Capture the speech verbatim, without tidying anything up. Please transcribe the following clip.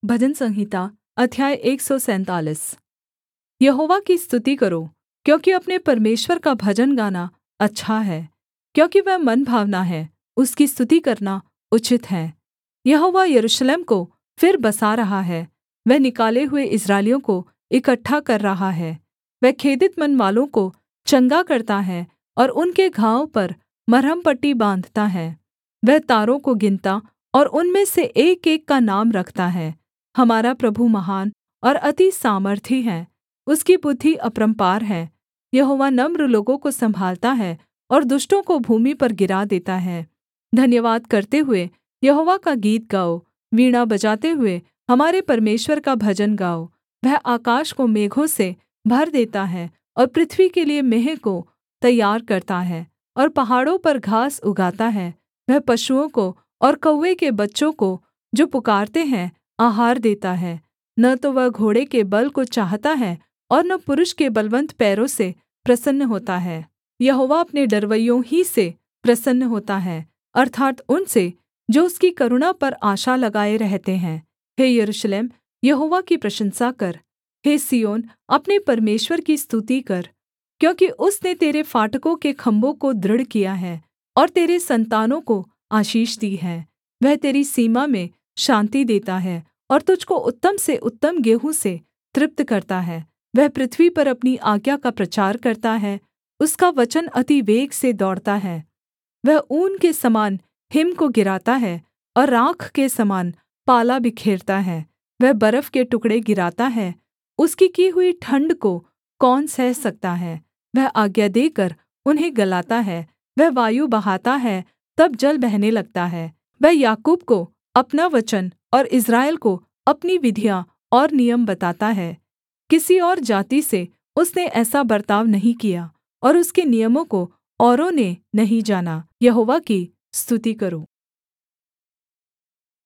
भजन संहिता अध्याय एक सौ सैंतालीस। यहोवा की स्तुति करो, क्योंकि अपने परमेश्वर का भजन गाना अच्छा है। क्योंकि वह मनभावना है, उसकी स्तुति करना उचित है। यहोवा यरूशलेम को फिर बसा रहा है, वह निकाले हुए इस्राएलियों को इकट्ठा कर रहा है। वह खेदित मनवालों को चंगा करता है और उनके घाव पर मरहमपट्टी बाँधता है। वह तारों को गिनता और उनमें से एकएक का नाम रखता है। हमारा प्रभु महान और अति सामर्थी है, उसकी बुद्धि अपरम्पार है। यहोवा नम्र लोगों को सम्भालता है और दुष्टों को भूमि पर गिरा देता है। धन्यवाद करते हुए यहोवा का गीत गाओ, वीणा बजाते हुए हमारे परमेश्वर का भजन गाओ। वह आकाश को मेघों से भर देता है और पृथ्वी के लिये मेंह को तैयार करता है और पहाड़ों पर घास उगाता है। वह पशुओं को और कौवे के बच्चों को जो पुकारते हैं आहार देता है। न तो वह घोड़े के बल को चाहता है और न पुरुष के बलवन्त पैरों से प्रसन्न होता है। यहोवा अपने डरवैयों ही से प्रसन्न होता है, अर्थात् उनसे जो उसकी करुणा पर आशा लगाए रहते हैं। हे यरूशलेम, यहोवा की प्रशंसा कर। हे सिय्योन, अपने परमेश्वर की स्तुति कर। क्योंकि उसने तेरे फाटकों के खम्भों को दृढ़ किया है और तेरे सन्तानों को आशीष दी है। वह तेरी सीमा में शान्ति देता है और तुझको उत्तम से उत्तम गेहूँ से तृप्त करता है। वह पृथ्वी पर अपनी आज्ञा का प्रचार करता है, उसका वचन अति वेग से दौड़ता है। वह ऊन के समान हिम को गिराता है और राख के समान पाला बिखेरता है। वह बर्फ के टुकड़े गिराता है, उसकी की हुई ठण्ड को कौन सह सकता है। वह आज्ञा देकर उन्हें गलाता है, वह वायु बहाता है, तब जल बहने लगता है। वह याकूब को अपना वचन और इस्राएल को अपनी विधियाँ और नियम बताता है। किसी और जाति से उसने ऐसा बर्ताव नहीं किया और उसके नियमों को औरों ने नहीं जाना। यहोवा की स्तुति करो।